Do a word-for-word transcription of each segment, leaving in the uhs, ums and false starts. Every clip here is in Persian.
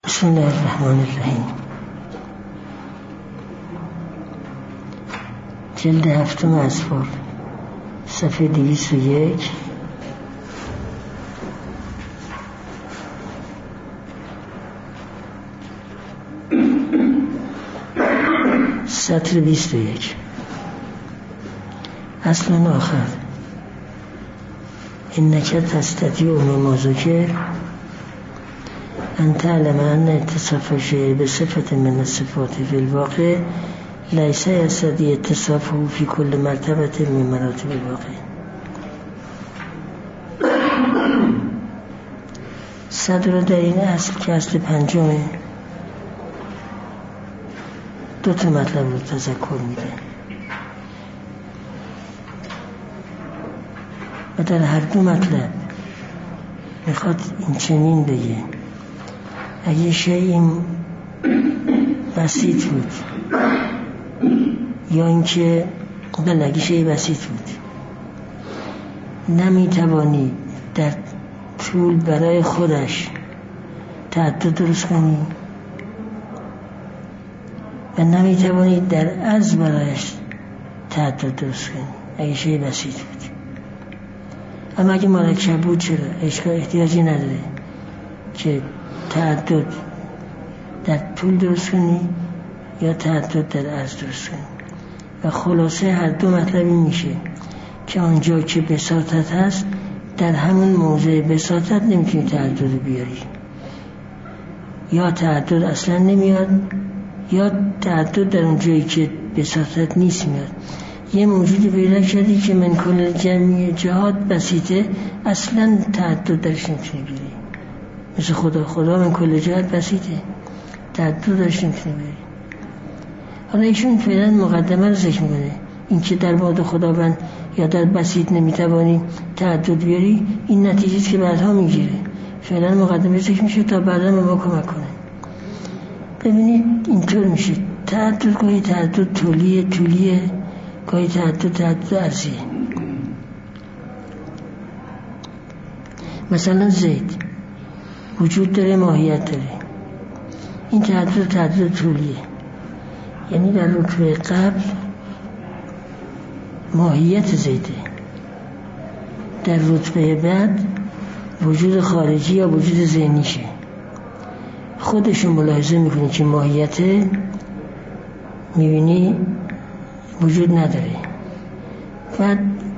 بسم الله الرحمن الرحیم. جلد هفتم اذکار، صفحه دویست و یک. سطر بیست و یک. اصل آخر انک تستطیع مما ذکر ان تعلم ان اتصاف شیء بصفت من الصفات فی الواقع لیس یستطیع اتصافه فی کل مرتبه من مراتب الواقع. صدر در این اصل که اصل پنجمه دو تا مطلب رو تذکر میده و در هر دو مطلب میخواد این چنین بگه: اگه شیء بسیط بود یا اینکه بله اگه شیء بسیط بود نمیتوانی در طول برای خودش تعدد درست کنی و نمیتوانی در عرض برایش تعدد درست کنی اگه شیء بسیط بود. اما اگه مرکب بود چرا؟ اشکال احتیاجی نداره که تعدد در طول درست کنی یا تعدد در عرض درست کنی. و خلاصه هر دو مطلب این میشه که آنجا که بساطت هست در همون موضع بساطت نمیتونی تعدد بیاری، یا تعدد اصلا نمیاد یا تعدد در اونجایی که بساطت نیست میاد. یه موجودی پیدا کردی که من کل جمعی جهات بسیطه، اصلا تعدد درش نمیتونی بیاری. مثل خدا خدا من کل جهات بسیطه، تعدد درش نمیتونی بیاری. حالا ایشون فعلا مقدمه رو ذکر میکنه، این که در بعد خداوند یا در بسیط نمیتوانی تعدد بیاری، این نتیجه که بعدها میگیره. فعلا مقدمه ذکر میشه تا بعدا به ما کمک کنه. ببینید اینطور میشه: تعدد گاهی تعدد طولیه طولیه گاهی تعدد تعدد عرضیه. مثلا زید وجود داره، ماهیت داره. این تعدد تعدد طولیه، یعنی در رتبه قبل ماهیت زیده، در رتبه بعد وجود خارجی یا وجود ذهنیشه. خودشون ملاحظه میکنی که ماهیت میبینی وجود نداره، بعد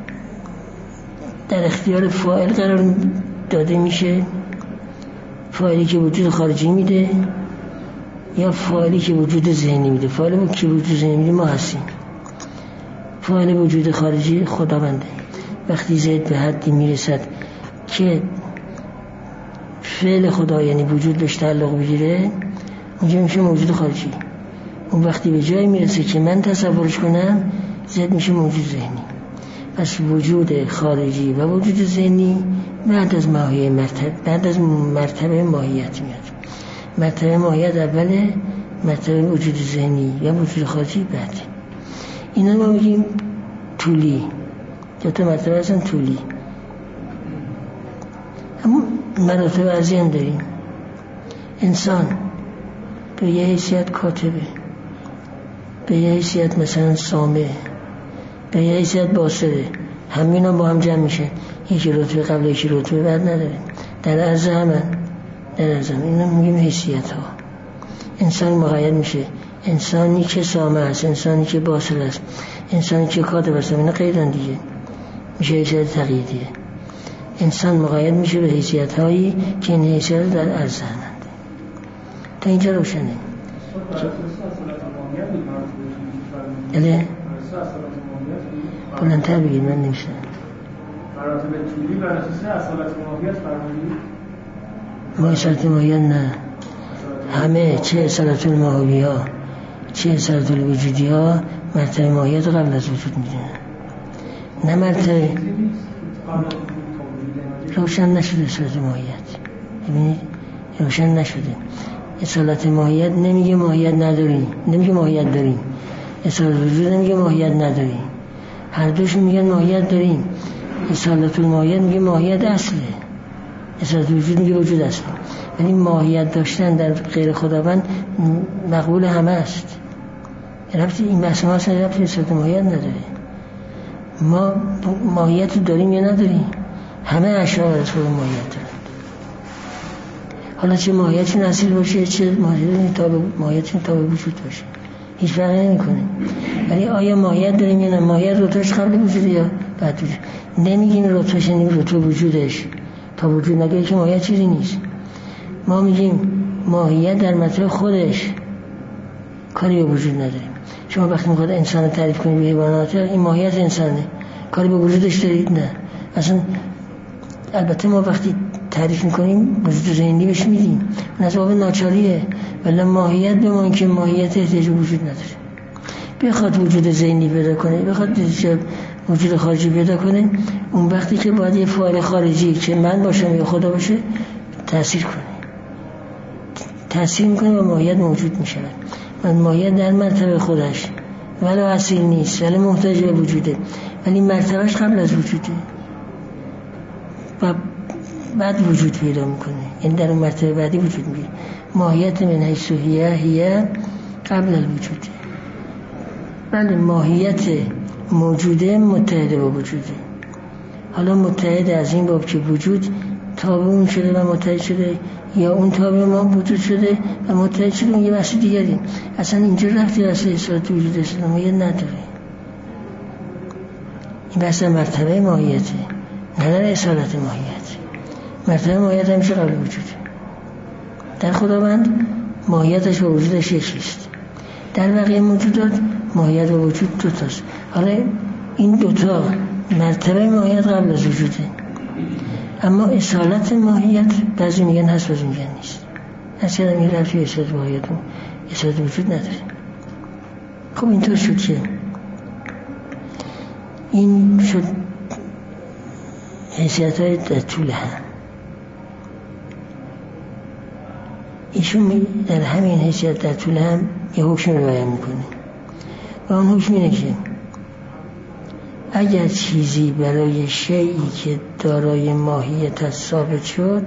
در اختیار فاعل قرار داده میشه، فاعلی که وجود خارجی میده یا فاعلی که وجود ذهنی میده. فاعلی که وجود ذهنی میده ما هستیم، فاعل وجود خارجی خداونده. وقتی زید به حدی میرسد که فعل خدا یعنی وجود بهش تعلق بگیره، اونجا میشه موجود خارجی. اون وقتی به جایی میرسه که من تصورش کنم، زید میشه موجود ذهنی. پس وجود خارجی و وجود ذهنی بعد از ماهیت مرتبه بعد از مرتبه ماهیت میاد. مرتبه ماهیت اوله، مرتبه وجود ذهنی یا وجود خارجی بعد. اینا ما میگیم طولی، دو تا مرتبه هستن طولی. اما مراتب عرضی هم داریم. انسان به یه حیثیت کاتبه، به یه حیثیت مثلا سامع، به یه حیثیت باصره. همینا با هم جمع میشه، یکی رتبه قبل یکی رتبه بعد نداره. در عرض همه در عرض همه اینا میگیم حیثیت ها. انسان مقید میشه، انسانی که سامع است، انسانی که باصر است، انسانی که کاتب است. اینا قیدن دیگه، میشه حیثیت تقییدیه. انسان مقید میشه به حیثیت هایی که این حیثیت در عرض هستند. تا اینجا روشنه. اله بلندتر بگید، من نمیشه. مراتب طولی بر اساس اصالت ماهیت فرمودید؟ ما اصالت ماهیت نه، همه چه اصالت الماهوی ها چه اصالت الوجودی ها مرتبه ماهیت قبل از وجود میدونن. نه مرتبه روشن نشده اصالت ماهیت. ببینید روشن نشده. اصالت ماهیت نمیگه ماهیت نداریم، نمیگه ماهیت داریم. اصالت وجود نمیگه ماهیت نداریم. هر دوشون میگن ماهیت داریم. اصالت الماهیت میگه ماهیت اصله. اصالت وجود میگه وجود است، ولی ماهیت داشتن در غیر خداوند مقبول همه است. ربطی این بحث ما اصلا ربطی به اصالت ماهیت نداره. ما ماهیت رو داریم یا نداریم؟ همه اشیاء از خود ماهیت دارن. حالا چه ماهیتی نصیل باشه، چه ماهیتی تا به ماهیتی تا به وجود باشه، هیچ فرقی نمیکنه. ولی آیا ماهیت داریم یا نه؟ ماهیت رتبهش قبل وجوده یا بعد وجود؟ نمیگیم رتبهش، نمیگیم رتبه وجودش تا وجود نگه که ماهیت چیزی نیست. ما میگیم ماهیت در مطلب خودش کاری به وجود نداریم. شما وقتی میخواد انسان تعریف کنید به حیوانات، این ماهیت انسانه، کاری به وجودش دارید؟ نه اصلا. البته ما وقتی تعریف میکنیم وجود ذهنی بهش میدیم، اون از باب ناچاریه، ولی ماهیت به ما که ماهیت احتیاج وجود نداره. بخواد وجود ذهنی پیدا کنه، بخواد وجود خارجی پیدا کنه، اون وقتی که باید یه فاعل خارجی که من باشم یا خدا باشه تأثیر کنه، تأثیر میکنه و ماهیت موجود میشه. من ماهیت در مرتبه خودش ولی اصیل نیست، ولی محتاج به وجوده، ولی مرتبهش قبل از وجوده و بعد وجود پیدا میکنه، این در مرتبه بعدی وجود میگیره. ماهیت من حیث هیه هیه قبل الوجوده. بله ماهیت موجوده متحد با وجوده. حالا متحد از این باب که وجود تابع اون شده و متحد شده، یا اون تابع ما وجود شده و متحد شده، اون یه بحث دیگری. اصلا اینجا رفتی اصلا اصالت وجود اسلامی نداره. این بحث مرتبه ماهیته، نداره اصالت ماهیت. مرتبه ماهیت همیشه قبل وجوده. در خداوند ماهیتش و وجودش یکیست. در بقیه موجودات ماهیت و وجود دوتاست. حالا این دوتا مرتبه ماهیت قبل از وجوده، اما اصالت ماهیت بعضی میگن هست، بعضی میگن نیست. اصلا این رفتی اصالت ماهیت و اصالت وجود نداره. خب اینطور شد که این شد حیثیت های در طول هم. ایشون در همین حیثیت در طول هم یه حکم رو بیان میکنه و اون حکم اینه که اگر چیزی برای شیئی که دارای ماهیت ثابت شد،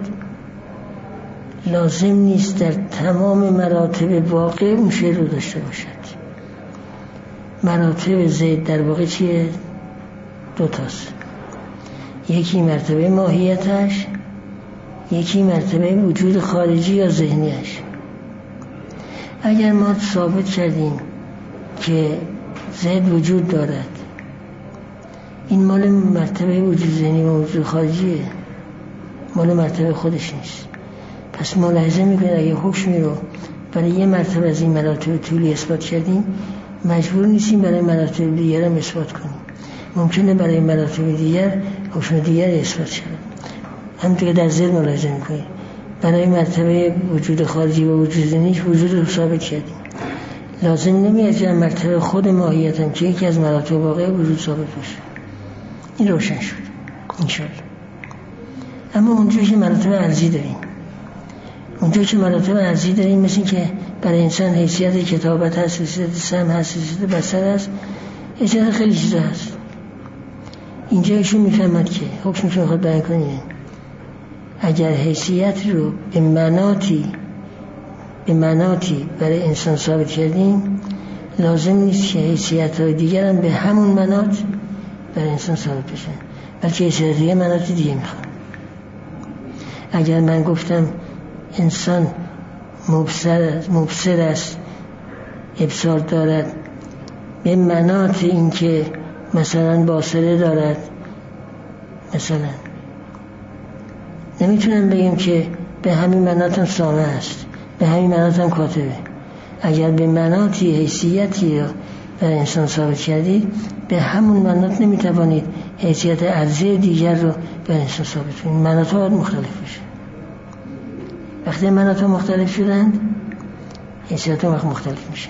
لازم نیست در تمام مراتب واقع اون شیء رو داشته باشد. مراتب زید در واقع چیه؟ دو تاست. یکی مرتبه ماهیتش، یکی مرتبه وجود خارجی یا ذهنیش. اگر ما ثابت کردیم که زید وجود دارد، این مال مرتبه وجود ذهنی و وجود خارجیه، مال مرتبه خودش نیست. پس ملاحظه میکنید اگه حکمی رو برای یه مرتبه از این مراتب طولی اثبات کردیم، مجبور نیستیم برای مراتب دیگر هم اثبات کنیم. ممکنه برای مراتب دیگر حکم دیگر اثبات شد. همونطور که در ذهن ملاحظه میکنید برای مرتبه وجود خارجی و وجود ذهنی وجود رو ثابت کردیم، لازم نمیاد که مرتبه خود ماهیت هم که یکی از مراتب واقعی وجود ثابت باشه. این روشن شد انشالله. اما اونجا که مراتب ارضی داریم، اونجا که مراتب ارضی داریم مثل که برای انسان حیثیت کتابت هست، حیثیت سمع هست، حیثیت بصر هست، حیثیت خیلی چیزا هست. اینجا ایشون میفهمد که حکمی که میخواد بیان کنه اگر حیثیت رو به مناطی به مناطی برای انسان ثابت کردیم، لازم نیست که حیثیت های دیگر هم به همون مناط برای انسان ثابت بشن، بلکه حیثیت دیگه مناط دیگه میخوان. اگر من گفتم انسان مبصر, مبصر است، ابصار دارد، به مناط این که مثلا باصره دارد، مثلا نمیتونم بگم که به همین مناط هم سامع است، به همین مناط هم کاتبه. اگر به مناطی حیثیتی رو برای انسان ثابت کردید، به همون مناط نمیتوانید حیثیت ارضی دیگر رو برای انسان ثابت کنید. مناط ها باید مختلف بشه. وقتی مناط ها مختلف شدند، حیثیت ها وقت مختلف میشند.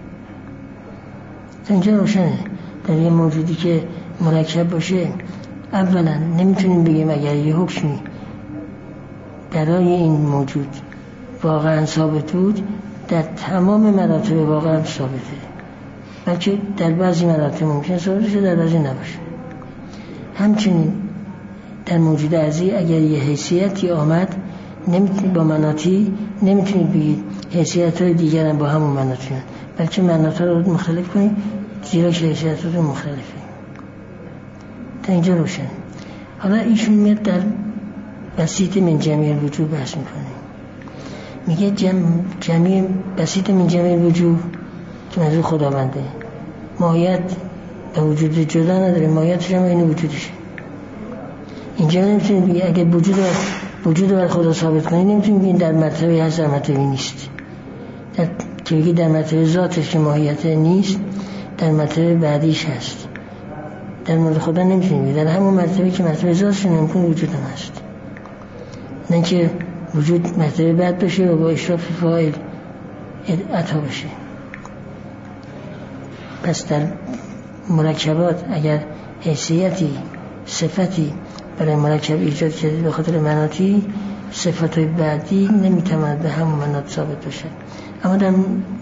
اینجا روشنه در یه موجودی که مرکب باشه، اولا نمیتونیم بگیم اگر یه حکمی برای این موجود واقعا ثابت بود، در تمام مراتب واقعا ثابته، بلکه در بعضی مراتب ممکن ثابت شه، در بعضی نباشه. همچنین در موجود ارضی اگر یه حیثیتی آمد نمیتونید با مناطی نمیتونید بگید حیثیت های دیگر هم با همون مناطی هست، بلکه مناطی رو مختلف کنید زیرا که حیثیت رو مختلفه. تا اینجا روشن. حالا ایشون میاد در بسیط من جمیع الوجود بحث میکنه، میگه جم... جمیع بسیط من جمیع الوجود که منظور خداونده ماهیت به وجود جدا نداره، ماهیتش هم این وجودشه. اینجا نمیتونید بگید اگه وجود وجود بر خدا ثابت کنید نمیتونید بگید در مرتبه هست در مرتبه نیست، در که بگید در مرتبه ذاتش که ماهیت نیست در مرتبه بعدیش هست. در مورد خدا نمیتونید بگید در همون مرتبه که مرتبه ذاتش نمیتونه وجود هم هست، نه که وجود مرتبه بعد بشه و با اشراف فاعل عطا بشه. پس در مرکبات اگر حیثیتی صفتی برای مرکب ایجاد شده به خاطر مناطی، صفت‌های بعدی نمیتواند به همون مناط ثابت بشه. اما در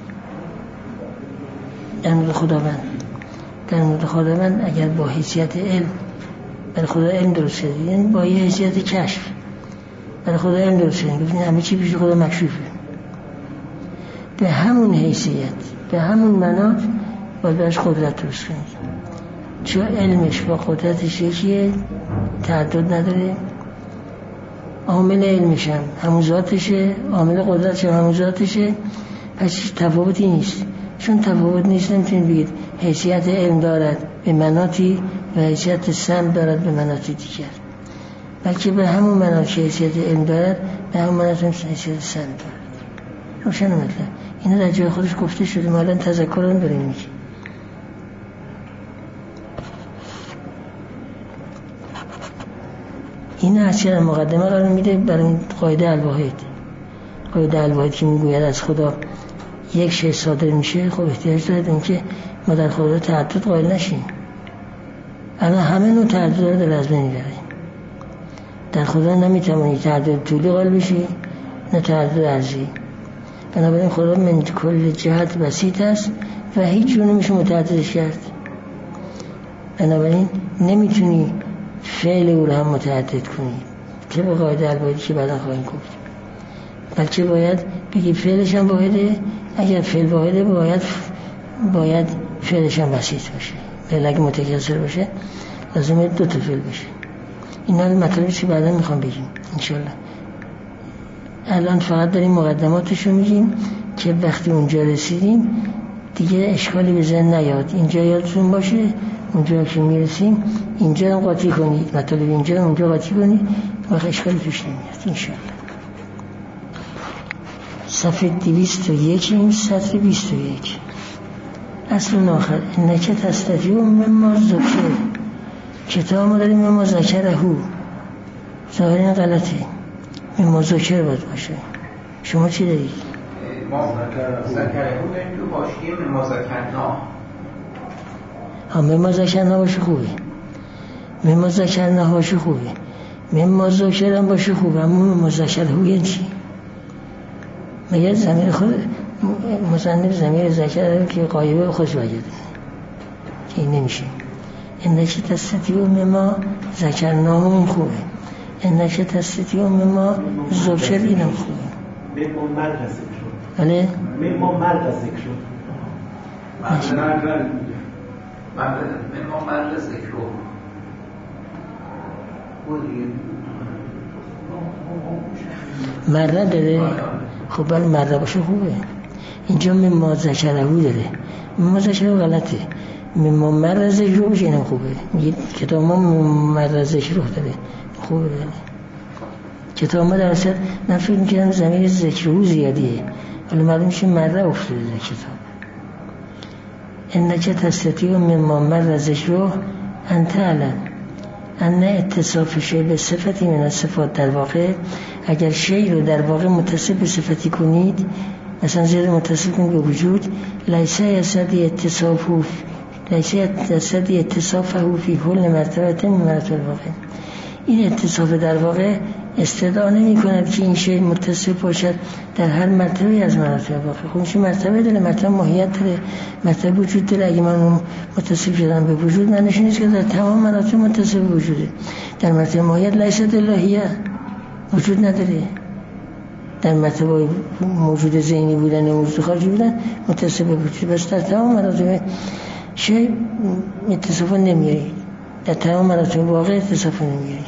در مورد خداوند در مورد خداوند اگر با حیثیت علم برای خدا علم درست شده، یعنی با یه حیثیت کشف برای خدا علم درست شده، گفتین همه چی پیش خدا مکشوفه، به همون حیثیت به همون مناط باید برش قدرت درست کنید، چون علمش با قدرتش یکیه، تعدد نداره. عامل علمش هم همون ذاتشه، عامل قدرتش هم همون ذاتشه، پس تفاوتی نیست. چون تفاوت نیست نمیتونید بگید حیثیت علم دارد به مناطی و حیثیت سم دارد به مناطی دیگر، بلکه به همون مناط که حیثیت علم دارد به همون مناط هم حیثیت سم دارد. روشن مطلب اینا در جای خودش گفته شده، ما الان تذکر هم داریم میگیم. این اصلا مقدمه قرار میده برای قاعده الواحد. قاعده الواحد که میگوید از خدا یک شی صادر میشه، خب احتیاج داره اینکه ما در خدا تعدد قائل نشیم. الان همه نوع تعدد رو در از بین میبریم. در خدا نمیتوانی تعدد طولی قائل بشی نه تعدد عرضی. بنابراین خدا من کل جهت بسیط است و هیچ جور نمیشه متعددش کرد. بنابراین نمیتونی فعل او رو هم متعدد کنی که به قاعده الواحدی که بعدا خواهیم گفت، بلکه باید بگی فعلش هم واحده. اگر فعل واحده باید باید فعلش هم بسیط باشه، فعل اگه متکثر باشه لازمه دو تا فعل باشه. اینا مطالبی که بعدا میخوام بگیم انشالله. الان فقط داریم مقدماتشو میگیم که وقتی اونجا رسیدیم دیگه اشکالی به ذهن نیاد. اینجا یادتون باشه اونجا که میرسیم اینجا هم قاطی کنید، مطالب اینجا اونجا قاطی کنید، وقت اشکالی توش نمیاد انشالله. صفحه دویست و یک این سطر بیست و یک. اصل آخر انکه تستطیع مما ذکر، کتاب ما داریم مما ذکره هو، ظاهر این غلطه، مما ذکر باید باشه. شما چی دارید؟ ما ذکره هو داریم تو باشیم مما ذکرنا. ها مما ذکرنا باشه خوبه، مما ذکرنا باشه خوبه، مما ذکر هم باشه خوبه، اما مما ذکره هو یعنی چی؟ مگر ضمیر خود مصنف ضمیر ذکر که غایبه خوش بگیره که این نمیشه. انکه تستطیع مما ذکرناه این خوبه، انکه تستطیع مما ذکر اینم خوبه. مما مرد ذکر بله مما مرد ذکر مما مرد ذکر مره داره. خب بله مره باشه خوبه. اینجا مما ذکرهو داره، مما ذکرهو غلطه، مما مره ذکر باشه اینم خوبه. میگه کتاب ما مره ذکر داره خوبه. بله کتاب ما در اصل من فکر میکنم ضمیر ذکرهو زیادیه، ولی معلوم میشه مره افتاده در کتاب. انکه تستطیع مما مره ذکر انت علم ان اتصاف شیء به صفتی من الصفات، در واقع اگر شیء رو در واقع متصف به صفتی کنید، مثلا زیر متصف کنید به وجود، لیس یصدی اتصافه لیس یصدی اتصافه فی کل مرتبه من مراتب الواقع، این اتصاف در واقع استدعا نمی کند که این شی متصف باشد در هر مرتبه از مراتب واقع. خودش مرتبه داره، مرتبه ماهیت داره، مرتبه وجود داره. اگه من متصف شدم به وجود، معنیش نیست که در تمام مراتب متصف وجوده. در مرتبه ماهیت لیست الهیه وجود نداره. در مرتبه موجود ذهنی بودن و موجود خارجی بودن متصف به وجود، بس در تمام مراتب شی اتصاف نمیاری، در تمام مراتب واقع اتصاف نمیاری.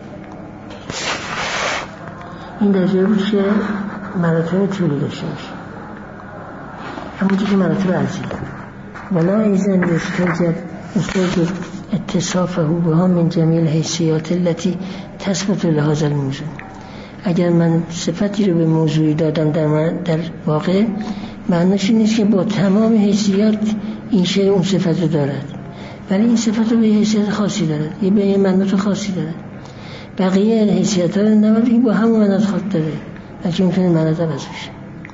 این درجه بود که مراتب طولی داشته باشه، همونجور که مراتب ارزی. ولا ایزن استوجد استوجد اتصافه بها من جمیل حیثیات التي تثبت لهذا الموضوع. اگر من صفتی رو به موضوعی دادم در, در واقع، معنیش نیست که با تمام حیثیات این شی اون صفت رو دارد، ولی این صفت رو به حیثیت خاصی دارد، یه به یه مناط خاصی دارد. بقیه حیثیت ها رو نباید با همون مناط خاص داره، بلکه میتونه مناط عوض بشه.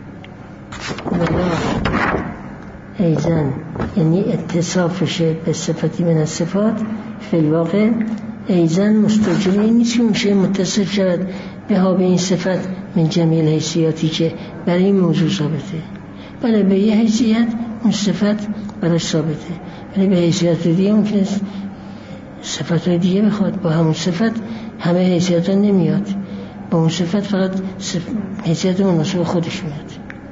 ایزن یعنی اتصافش به صفتی من از صفات فی الواقع ایزن مستوجبه نیست که اون شی متصف شود به ها به این صفت من جمیل حیثیاتی که برای این موضوع ثابته، بله به یه حیثیت اون صفت براش ثابته، ولی به حیثیت دیگه ممکنه صفت های دیگه بخواد. با همون صفت همه حیثیت ها نمیاد، با اون صفت فقط صف... حیثیت مناسب خودش میاد.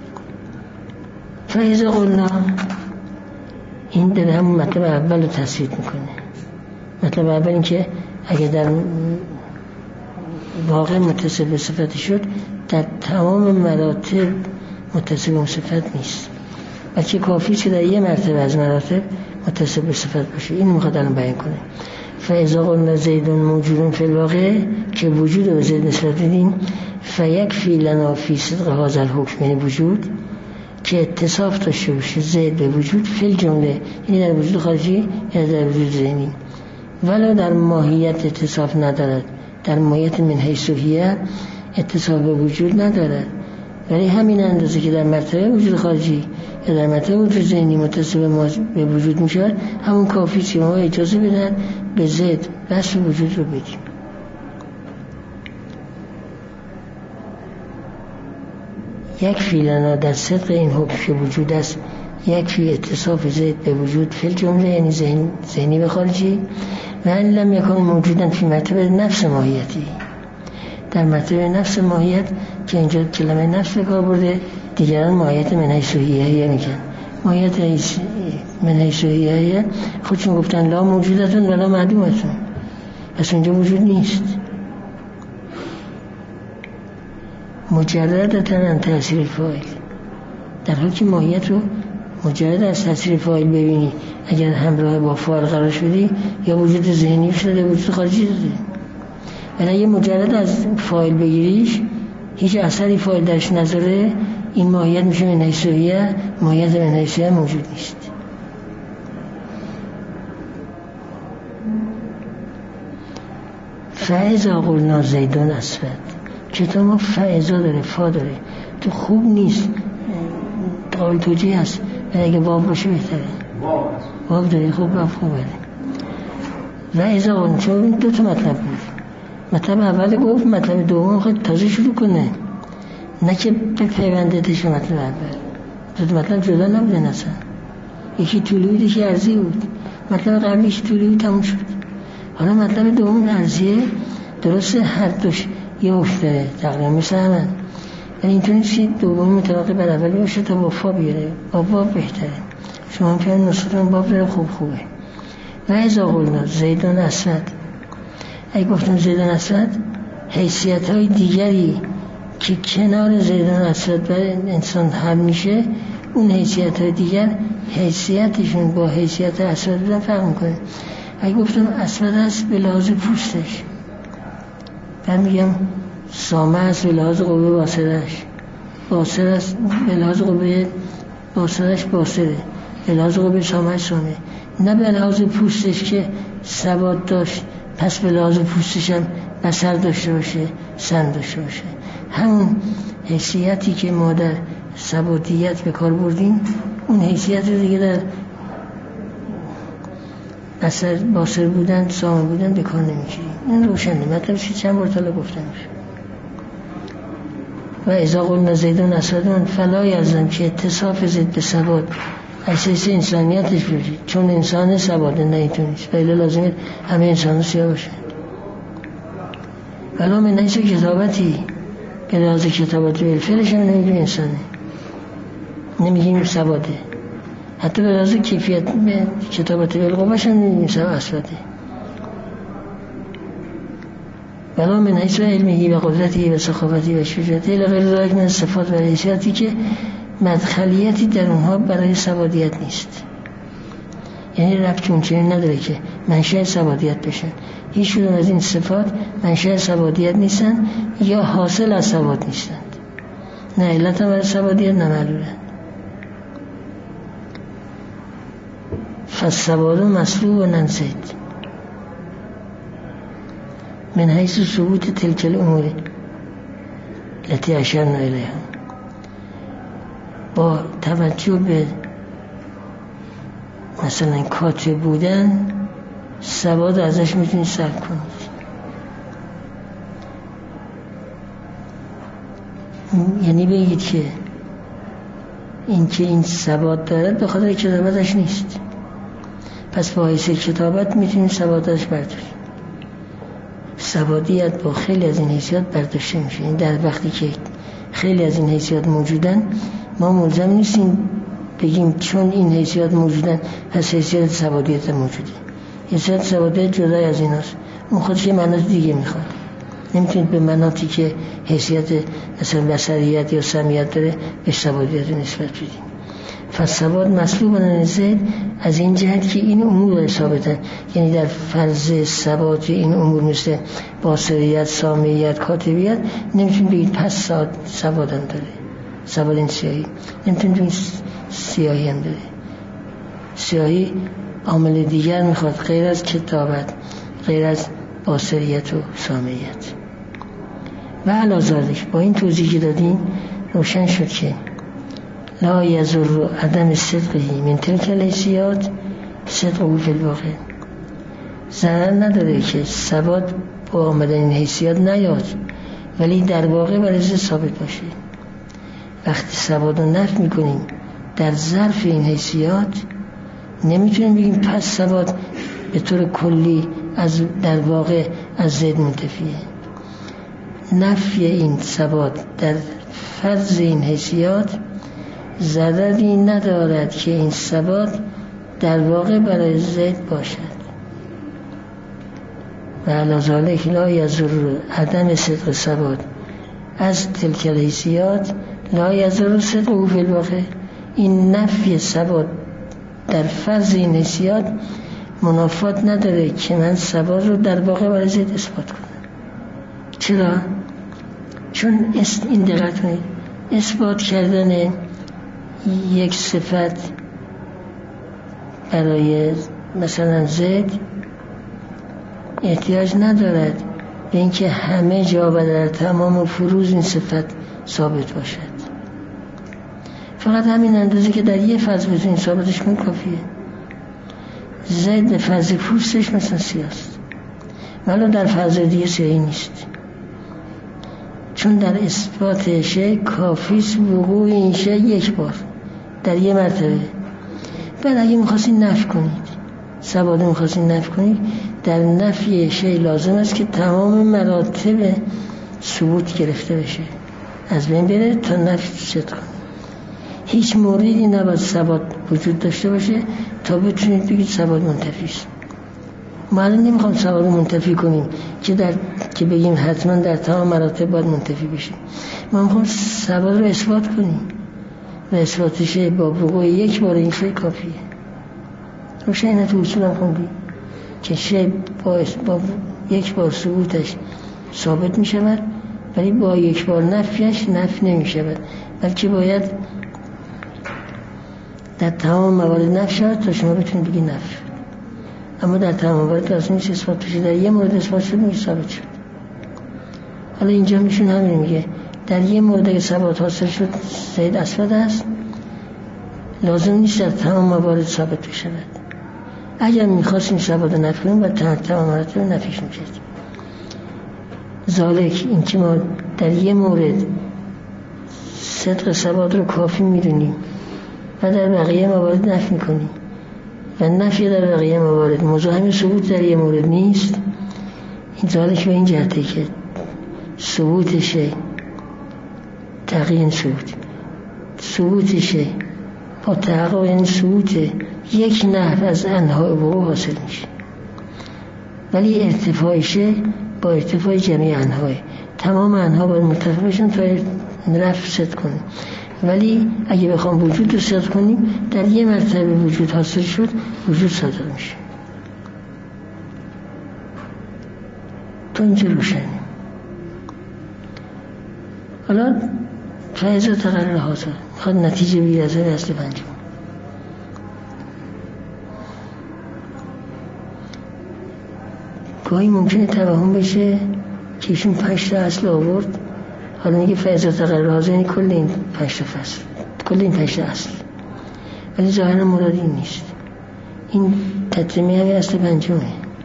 فایزا قلنا این در همون مطلب اول رو تصویر میکنه. مطلب اول این که اگه در واقع متصل به صفت شد، در تمام مراتب متصل به صفت نیست، بلکه کافی که در یه مرتبه از مراتب متصل به صفت باشه. این میخواد الان بیان کنه. فاذا قلنا زید موجود فی الواقع، که وجود به زید نسبت بدیم، فیکفی لنا فی صدق هذا الحکم، یعنی وجود که اتصاف داشته باشه زید به وجود فی الجمله، یعنی در وجود خارجی یا در وجود ذهنی، ولی در ماهیت اتصاف ندارد. در ماهیت من حیث هیه اتصاف به وجود ندارد، ولی همین اندازه که در مرتبه وجود خارجی یا در مرتبه وجود ذهنی متصل به وجود میشه، همون کافی که ما اجازه بدن به زید بس وجود رو بدیم. یک فیلنا در صدق این حکم که وجود است، یک فی اتصاف زید به وجود فی الجمله، یعنی ذهن ذهنی به خارجی، و ان لم یکن موجودن فی مرتبه نفس ماهیتی، در مرتبه نفس ماهیت که اینجا کلمه نفس به کار برده، دیگران ماهیت من حیث هیه میگن. ماهیت من حیث هیه خودشون گفتن لا موجودتون ولا معدومتون، پس اونجا وجود نیست. مجردتن عن تأثیر فاعل، در حالی که ماهیت رو مجرد از تأثیر فاعل ببینی، اگر همراه با فاعل قرار شدی یا وجود ذهنی شده وجود خارجی داده، ولی اگه مجرد از فاعل بگیریش هیچ اثری فاعل درش نذاره، این ماهیت میشه من حیث هیه، ماهیت من حیث هیه موجود نیست. فاذا قلنا زیدون اسود، کتاب ما فاذا داره، فا داره، تو خوب نیست، قابل توجیه هست، ولی اگه باب باشه بهتره. باب داره، خوب باب خوبه. و اذا قلنا، چون دو تا مطلب بود، مطلب اول گفت، مطلب دوم خود تازه شروع کنه، نه که به پیوندتش مطلب اول. دو تا مطلب جدا نبودن اصلا، یکی طولی بود یکی عرضی بود. مطلب قبلیش طولی بود تموم شد، حالا مطلب دوم عرضیه، درسته هر دوش یه افته تقریبا مثل همه، ولی اینطور نیست که دوم متوقع بر اولی باشه تا با فا بیاره، با باب بهتره. شما پیان نسختون باب داره خوب خوبه. و اذا قلنا زیدان اسود، اگه گفتم زیدان اسود، حیثیت های دیگری که کنار زیدان اسود برای انسان حل میشه، اون حیثیت های دیگر حیثیتشون با حیثیت اسود بودن فرق میکنه. اگه گفتم اسود است به لحاظ پوستش، من میگم سامه است به لحاظ قوه باصرش، باصر است به لحاظ قوه باصرش باصره، به لحاظ قوه سامهش سامه، نه به لحاظ پوستش که ثبات داشت پس به لحاظ پوستش هم بصر داشته باشه، سن داشته باشه. همون حیثیتی که ما در ثباتیت به کار بردیم، اون حیثیت رو دیگه در بصر باصر بودن، سامه بودن به کار نمی‌گیریم. این روشنه، مطلبش چند بار تا گفتم میشه. و اذا قلنا زیدون اسودون فلا یلزم که اتصاف زید به سواد اساس انسانیتش بشه، چون انسان سواده نه اینطور نیست، ولی لازمه همه انسان سیاه باشن. ولی من نیست کتابتی به لحاظ کتابتی بالفعلش هم نمیگیم انسانه، نمیگیم سواده، حتی به لحاظ کیفیت کتابتی بالقوهش هم نمیگیم سواد اسوده. ولی من نیست علمی و قدرتی و سخاوتی و شجاعتی لغیر ذالک من صفات و حیثیتی که مدخلیتی در اونها برای سوادیت نیست، یعنی ربط اون چنین نداره که منشأ سوادیت بشن. هیچ کدوم از این صفات منشأ سوادیت نیستن یا حاصل از سواد نیستند، نه علت هم برای سوادیت نه معلولند. فالسواد مطلوب و ننزد من حیث ثبوت تلک الامور التي اشرنا الیها، با توجه به مثلا کاتب بودن سواد ازش میتونید سلب کنید. یعنی بگید که این که این سواد دارد به خاطر کتابتش نیست، پس با حیث کتابت میتونید سوادش برداشت. سوادیت با خیلی از این حیثیات برداشته میشه. این در وقتی که خیلی از این حیثیات موجودن ما ملزم نیستیم بگیم چون این حیثیات موجودن پس حیثیت سوادیت موجوده. حیثیت سوادیت جدای از ایناست، اون خودش یه مناط دیگه میخواد. نمیتونید به مناطی که حیثیت مثلا بصریت یا سمیت داره به سوادیت نسبت بدیم. فالسواد مطلوب ننزد از این جهت که این امور ثابتن، یعنی در فرض ثبات این امور مثل باصریت، سامیت، کاتبیت نمیتونید بگید پس سواد هم داره، سواد این سیاهی، نمیتونید بگید سیاهی هم داره. سیاهی عامل دیگر میخواد غیر از کتابت، غیر از باصریت و سامیت. و علاوه ذلک با این توضیحی که دادیم روشن شد که لا یضر عدم صدقه من تلک الحیثیات صدقه فی الواقع، ضرر نداره که سواد با آمدن این حیثیات نیاد ولی در واقع برای ثابت باشه. وقتی سواد رو نفی میکنیم در ظرف این حیثیات نمیتونیم بگیم پس سواد به طور کلی از در واقع از زید منتفیه. نفی این سواد در فرض این حیثیات ضرری ندارد که این سواد در واقع برای زید باشد. و علی ذالک لا یضر عدم صدق سواد از تلک الحیثیات لا یضر صدقه فی الواقع. این نفی سواد در فرض این حیثیات منافات نداره که من سواد رو در واقع برای زید اثبات کنم. چرا؟ چون این دقت کنید، اثبات کردن یک صفت برای مثلا زید احتیاج ندارد به اینکه همه جا و در تمام فروز این صفت ثابت باشد. فقط همین اندازه که در یه فاز بتونید ثابتش کنید کافیه. زید به فاز پوستش مثلا سیاست، ولی در فاز دیگه سیاهی نیست، چون در اثبات شی کافیست وقوع این شی یک بار در یه مرتبه. بعد اگه میخواستین نفی کنید، سواده میخواستین نفی کنید، در نفی شی لازم است که تمام مراتب ثبوت گرفته بشه، از بین بره تا نفی صدق کنید. هیچ موردی نباید سواد وجود داشته باشه تا بتونید بگید سواد منتفی است. ما الان نمیخوام سواد منتفی کنیم که در که بگیم حتما در تمام مراتب باید منتفی بشیم. ما میخوام سواد رو اثبات کنیم و اثباتش با وقوع یک بار این شی کافیه. روشن تو اصول هم خوندیم که شی با, با یک بار ثبوتش ثابت می شود ولی با یک بار نفیش نفی نمی شود، بلکه باید در تمام موارد نفی شود تا شما بتونید بگید نفی. اما در تمام موارد لازم نیست اثبات بشه، در یه مورد اثبات شد میشه ثابت شد. حالا اینجا میشون همین میگه در یه مورد که ثبات حاصل شد زید اسود است، لازم نیست در تمام موارد ثابت بشه. اگر میخواستیم ثبات نفی کنیم و تمام موارد رو نفیش میکردیم. ذالک این که ما در یه مورد صدق ثبات رو کافی میدونیم و در بقیه موارد نفی میکنیم و نفی در بقیه موارد مزاحم ثبوت در یه مورد نیست. این ذالک به این جهته که ثبوتش تقیین ثبوت ثبوتش با تحقق این ثبوت یک نحو از انواع وقوع حاصل میشه، ولی ارتفاعشه با ارتفاع جمعی انواع تمام انها باید متفق بشن تا رفع صدق کنیم. ولی اگه بخوام وجود رو صدق کنیم در یه مرتبه وجود حاصل شد وجود صادق میشه. تو اینجا روشنی. حالا فیضا تقرر حاصل میخواد نتیجه بگیر از اصل پنجم. گاهی ممکنه توهم بشه که ایشون پنج تا اصل آورد، حالا میگه فیضا تقرر حاصل یعنی کل این پنج تا فصل، کل این پنج تا اصل، ولی ظاهرا مراد این نیست. این تتمه همه اصل پنجمه،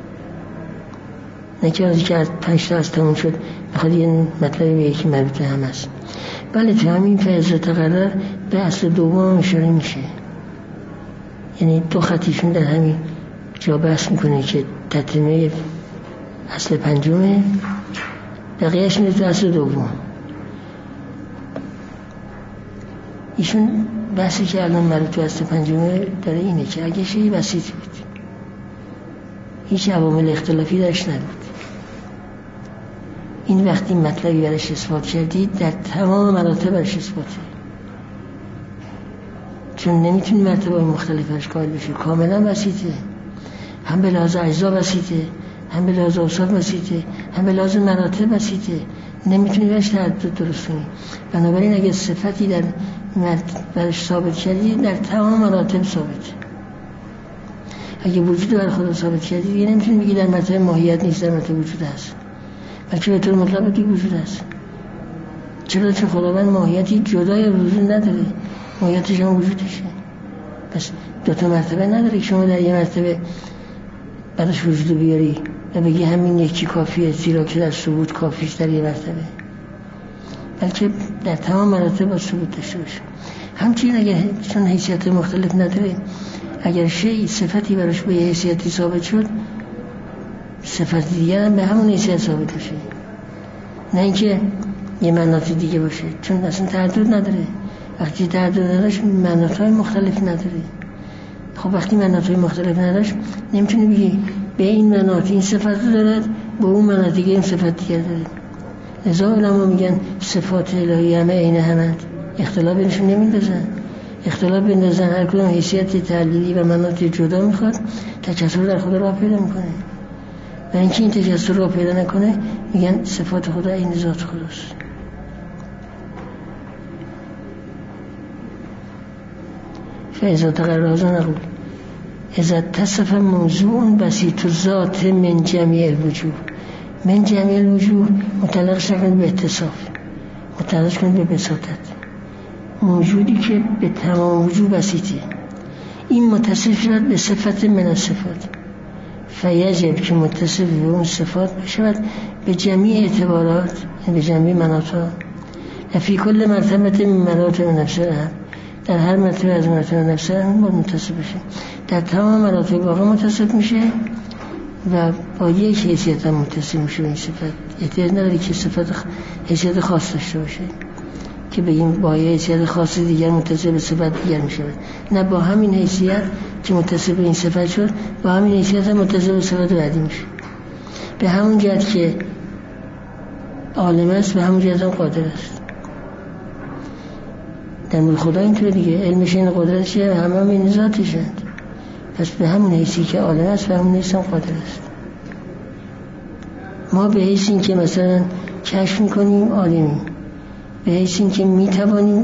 نه که از که از پنج تا اصل تموم شد بخواد یه مطلبی به یکی مربوط هم هست. بله تو همین فیضا تقرر به اصل دوم اشاره میشه، یعنی دو خطیشون در همین جا بحث میکنه که تتمه اصل پنجمه، بقیهش میره تو اصل دوم. ایشون بحثی که الان مربوط تو اصل پنجمه داره اینه که اگه شیء بسیط بود، هیچ عوامل اختلافی درش نبود، این وقتی مطلبی برش اثبات کردید در تمام مراتب برش اثباته، چون نمیتونی مرتبه مختلف برش قائل بشی، کاملا بسیطه، هم به لحاظ اجزا بسیطه، هم به لحاظ اوصاف بسیطه، هم به لحاظ مراتب بسیطه، نمیتونی برش تعدد درست کنی. بنابراین اگه صفتی در برش ثابت کردی در تمام مراتب ثابته. اگه وجود بر خدا ثابت کردی دیگه نمیتونی بگی در مرتبه ماهیت نیست، در مرتبه وجود هست، بلکه به طور مطلق بگی وجود هست. چرا؟ چون خداوند ماهیتی جدای وجود نداره، ماهیتش هم وجودشه. پس دو تا مرتبه نداره که شما در یه مرتبه برش وجود بیاری و بگی همین یکی کافیه، زیرا که در ثبوت کافیش در یه مرتبه، بلکه در تمام مراتب با ثبوت داشته باشه. همچنین اگر چون حیثیت مختلف نداره، اگر شیء صفتی براش به حیثیتی ثابت شد، صفت دیگر هم به همون حیثیت ثابت بشه، نه اینکه یه مناطی دیگه باشه، چون اصلا تعدد نداره. وقتی تعدد نداشت مناطهای مختلف نداره. خب وقتی مناطهای مختلف نداشت نمیتونی بگی به این مناط این صفت دارد، به اون مناط دیگه این صفت دیگر دارد. لذا علما میگن صفات الهی همه عین همند، اختلاف بینشون نمیندازن. اختلاف بندازن هر کدوم حیثیت تعلیلی و مناط جدا میخواد، تجسر در خدا راه پیدا میکنه. و اینکه این تجسر راه پیدا نکنه میگن صفات خدا عین ذات خداست. فإذا تقرر هذا نقول إذا اتصف موضوع بسيط الذات من جميع الوجوه، من جميع الوجوه متعلق شکن به اتصاف، متعلق شکن به بساطت، موجودی که به تمام وجوه بسیطه، این متصف شود به صفت من الصفات، فیجب که متصف به اون صفات بشود به جميع اعتبارات، به جميع مناطها، فی کل مرتبه من مراتب نفسه، در هر مرتبه از مراتب نفسه هم باید متصف بشه، در تمام مراتب واقع متصف میشه و با یک حیثیت هم متصف میشه. این صفت احتیاج نداره که صفت حیثیت خاص داشته باشه که بگیم با یه حیثیت خاص دیگر متصف به صفت دیگر میشه، نه با همین حیثیت که متصف به این صفت شد با همین حیثیت هم متصف به صفت بعدی میشه. به همون جهت که عالم است به همون جهت هم قادر است. در مورد خدا اینطور دیگه، علمش این قدرتشه و همه هم این ذاتشند، پس به همون حیثی که عالم است به همون حیث هم قادر است. ما به حیث این که مثلا کشف میکنیم عالمیم، به حیث این که میتوانیم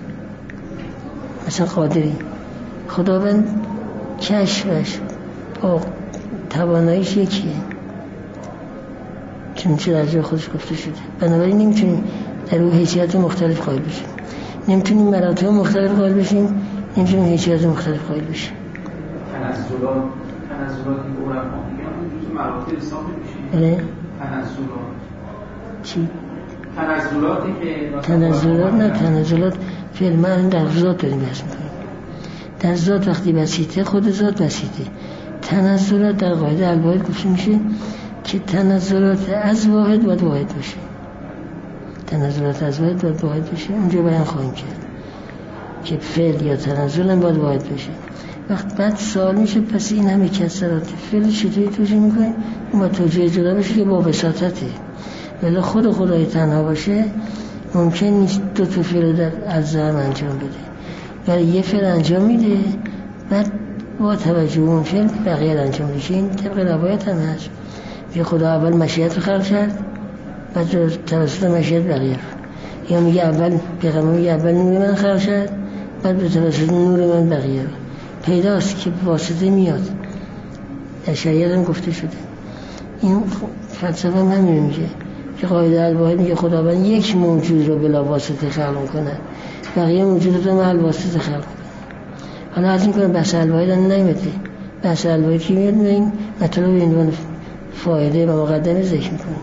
مثلا قادریم. خداوند کشفش با تواناییش یکیه، چون چه در جای خودش گفته شده. بنابراین نمیتونیم در اون حیثیت مختلف قائل بشیم، نمیتونیم مراتب مختلف قائل بشیم، نمیتونیم حیثیت مختلف قائل بشیم. تنزلات تنزلاتی که عرفا میگن جزء مراتب حساب نمیشه. بله. تنزلات چی؟ تنزلاتی که تنزلات نه تنزلات فعل من در ذات داریم بحث میکنیم. در ذات وقتی بسیطه خود ذات بسیطه. تنزلات در قاعده الواحد گفته میشه که تنزلات از واحد باید واحد باشه. تنزلات از واحد باید واحد باشه. اونجا بیان خواهیم کرد که فعل یا تنزل هم باید واحد باشه. وقت بعد سوال میشه پس این همه کسرات فعل چطوری توجیه میکنیم؟ اون توجیه جدا باشه که با وساطته. ولی خود خدای تنها باشه ممکن نیست دو تا فعل در از هم انجام بده. ولی یه فعل انجام میده بعد با توجه اون فعل بقیه انجام میشه. این طبق روایت هم هست. یه خدا اول مشیت رو خلق کرد بعد توسط مشیت بقیه رو. یا میگه اول پیغمبر میگه اول نور من خلق شد بعد به توسط نور من بقیه رو. پیداست که واسطه میاد. در شریعت هم گفته شده. این فلسفه هم همین میگه که قاعده الواحد میگه خداوند یک موجود رو بلا واسطه خلق میکنه بقیه موجودات رو محل واسطه خلق میکنه. حالا از این کنه بحث الواحد هم نمیده. بحث الواحد که میاد این مطلب این دوان فایده و مقدمه ذکر میکنه.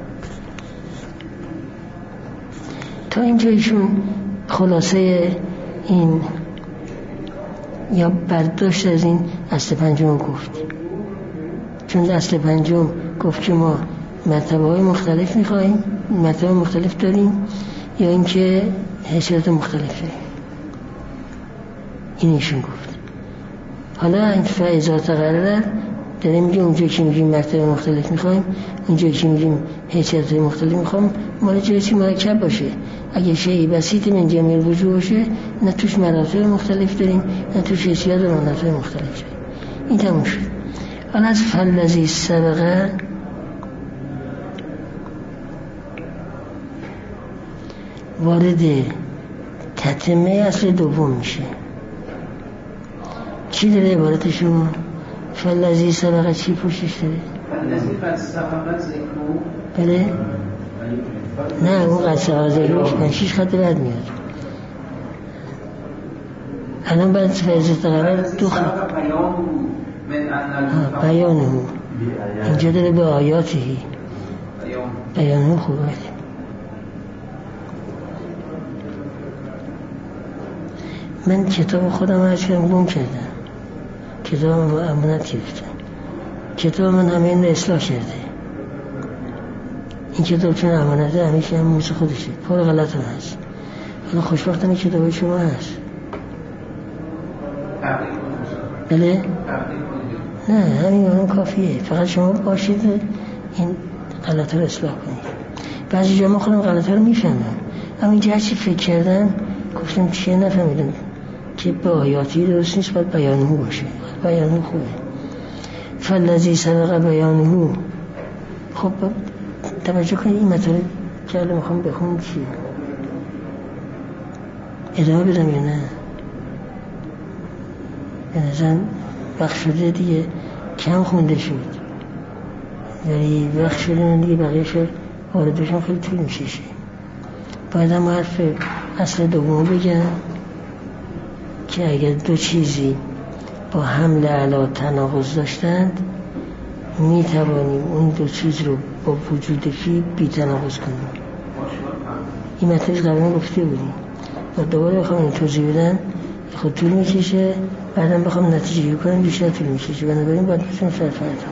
تا اینجا ایشون خلاصه این یا برداشت از این اصل پنجم گفت. چون اصل پنجم گفت که ما مرتبه های مختلف میخواییم، مرتبه مختلف داریم یا اینکه حیثیت مختلف داریم. این ایشون گفت. حالا این فعیزات قراره داریم میگه اونجا که میگیم مرتبه مختلف میخواییم، اونجا که میگیم حیثیت مختلف میخوام، مال جایی که مرکب باشه. اگه شیء بسیط من جمعی الوجوه باشه نه توش مراتب مختلف داریم نه توش حیثیت و مراتب مختلف داریم. این تموم شد. حالا از فلذی سبقه وارد تتمه اصل دوم میشه. چی داره عبارتشون؟ فلذی سبقه چی پوشش داره؟ فلذی قد سبقه ذکرو. بله؟ نه اون قد سبقه ذکروش پنشیش خط بعد میاد. الان باید فلذی سبقه دو خط بیانه اینجا داره به آیاتی بیانه خوبه. من کتاب خودم هرچی کردم گم کردم. کتاب امانت گرفتم. کتاب من همه این رو اصلاح کرده. این کتاب چون امانته همیشه هم موسی خودشه پر غلط هم هست. حالا خوشبختم این کتاب شما هست. بله؟ نه همین اون کافیه. فقط شما باشید این غلط رو اصلاح کنید. بعضی جا ما خودم غلط رو میفهمم اما اینجا هرچی فکر کردم گفتم چیه نفهمیدم که به آیاتی درست نیست باید بیانهو باشه. بیانهو خوبه. فلذی سبقه بیانهو. خب توجه کنید این مطالب که الان میخوام بخونم چیه. ادامه بدم یا نه؟ به نظرم وقت شده دیگه کم خونده شد ولی وقت شده دیگه بقیه شد واردشون خیلی طول میشه. باید هم حرف اصل دوم بگم که اگر دو چیزی با حمل علا تناقض داشتند می توانیم اون دو چیز رو با وجود فی بی تناقض کنیم. این مطلب قبلا گفته بودیم و دوباره بخوام این توضیح بدم خود طول میکشه بعدم بخوام نتیجه کنم بیشتر طول میکشه. بنابراین باید بسیم فرفرد